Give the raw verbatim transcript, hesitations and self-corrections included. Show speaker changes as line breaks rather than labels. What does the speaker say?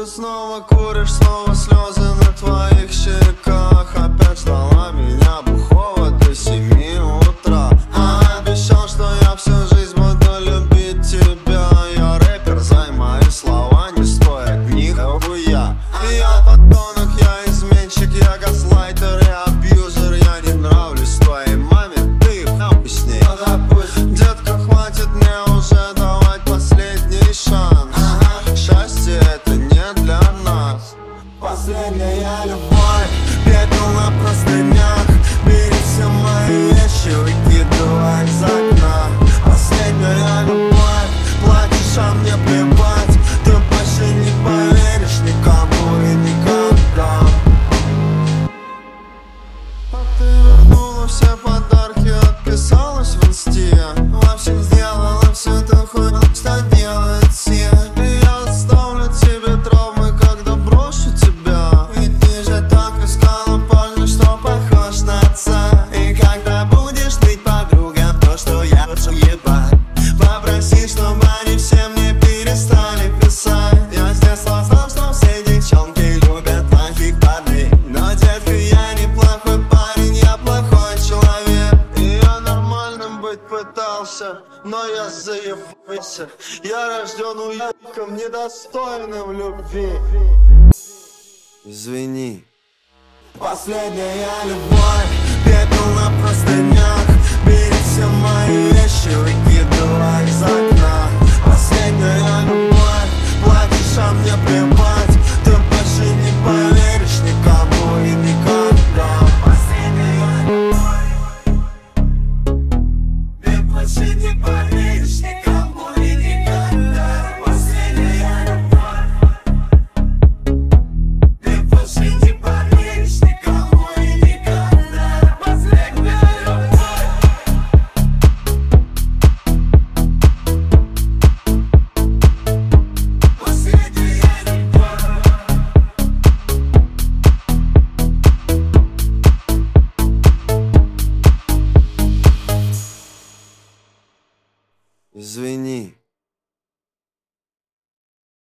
Ты снова куришь, снова слезы на твоих щеках. Опять ждала меня бухого до семи утра. А обещал, что я всю жизнь буду любить тебя. Я рэпер, зай мои слова не стоят ни хуя. Я подонок, я изменщик, я газлайтер и абьюзер. Я не нравлюсь твоей маме, ты нахуй с ней. Детка, хватит мне уже давать последний шанс. Счастье это не для нас. Последняя любовь, пепел на простынях. Бери все мои вещи, выкидывай из окна. Последняя любовь, плачешь, а мне плевать. Ты больше не поверишь никому и никогда. А ты вернула все подарки, отписалась в инсте. В общем, сделала всю эту хуйню, что делает все. И я оставлю тебе травмы, когда брошу тебя. Ведь ты же так искала парня, что похож на отца. И когда будешь ныть подругам то, что я хочу ебать, попроси, чтобы они все мне перестали писать. Я с детства знал, что все девчонки любят плохих парней. Но, детка, я не плохой парень, я плохой человек. И я нормальным быть пытался, но я заебался. Я рожден уебком, недостойным любви. Извини. Последняя любовь, пепел на простынях. Бери все мои вещи, выкидывай из окна. Последняя любовь, плачешь, а мне плевать. Ты больше не поверишь никому и никогда. Последняя любовь, ты больше не поверишь никому и никогда. Последняя любовь, ты больше не поверишь никому и никогда. Последняя любовь, последняя любовь. Извини.